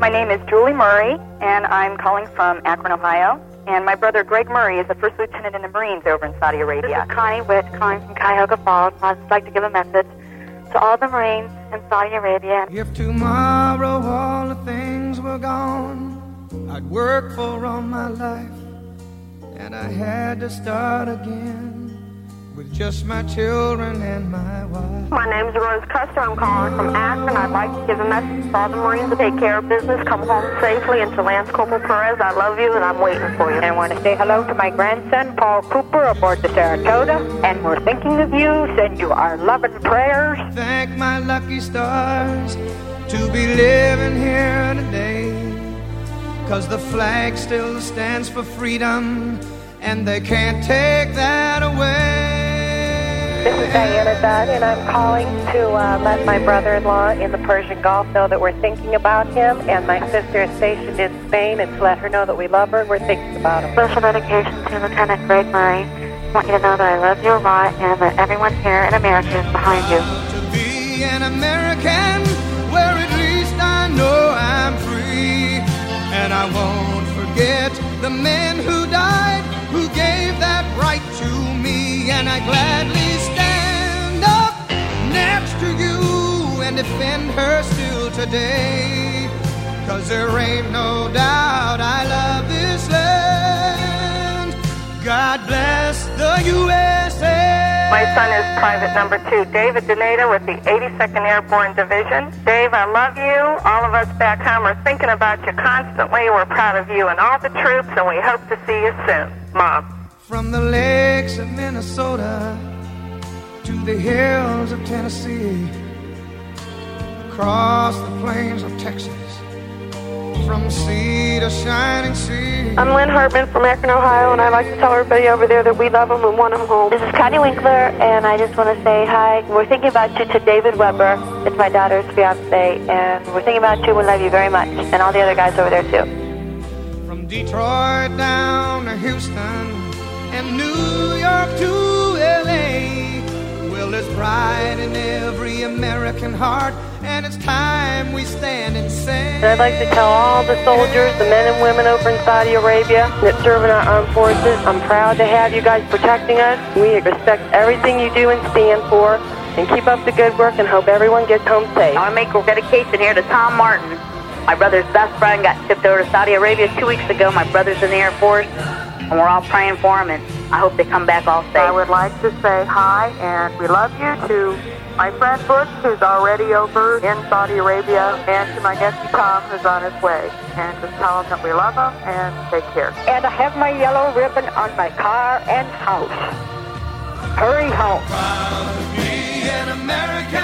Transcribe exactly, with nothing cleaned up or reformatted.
My name is Julie Murray, and I'm calling from Akron, Ohio. And my brother Greg Murray is a first lieutenant in the Marines over in Saudi Arabia. This is Connie Witt calling from Cuyahoga Falls. I'd just like to give a message to all the Marines in Saudi Arabia. If tomorrow all the things were gone, I'd work for all my life, and I had to start again with just my children and my wife. My name is Rose Custer. I'm calling from Akron. I'd like to give a message to all the Marines to take care of business, come home safely, and to Lance Corporal Perez, I love you, and I'm waiting for you. And I want to say hello to my grandson, Paul Cooper, aboard the Saratoga, and we're thinking of you, send you our love and prayers. Thank my lucky stars to be living here today, 'cause the flag still stands for freedom, and they can't take that away. This is Diana Dunn, and I'm calling to uh, let my brother-in-law in the Persian Gulf know that we're thinking about him, and my sister is stationed in Spain, and to let her know that we love her and we're thinking about him. Special dedication to Lieutenant Greg Murray. I want you to know that I love you a lot and that everyone here in America is behind you. To be an American, where at least I know I'm free, and I won't forget the men who died, who gave that right to me, and I gladly stand up next to you and defend her still today, 'cause there ain't no doubt I love this land. God bless the U S A. My son is Private Number Two, David Donata with the eighty-second Airborne Division. Dave, I love you. All of us back home are thinking about you constantly. We're proud of you and all the troops, and we hope to see you soon. Mom. From the lakes of Minnesota to the hills of Tennessee, across the plains of Texas, from sea to shining sea. I'm Lynn Hartman from Akron, Ohio, and I'd like to tell everybody over there that we love them and want them home. This is Connie Winkler, and I just want to say hi. We're thinking about you to David Weber. It's my daughter's fiance, and we're thinking about you. We love you very much, and all the other guys over there, too. From Detroit down to Houston and New York to L A, well, there's pride in every American heart, and it's time we stand and say. And I'd like to tell all the soldiers, the men and women over in Saudi Arabia that serve in our armed forces, I'm proud to have you guys protecting us. We respect everything you do and stand for, and keep up the good work, and hope everyone gets home safe. I want to make a dedication here to Tom Martin. My brother's best friend got shipped over to Saudi Arabia two weeks ago. My brother's in the Air Force, and we're all praying for him, and I hope they come back all safe. I would like to say hi and we love you to my friend Butch, who's already over in Saudi Arabia, and to my nephew Tom, who's on his way. And just tell him that we love him and take care. And I have my yellow ribbon on my car and house. Hurry home. Proud to be an American.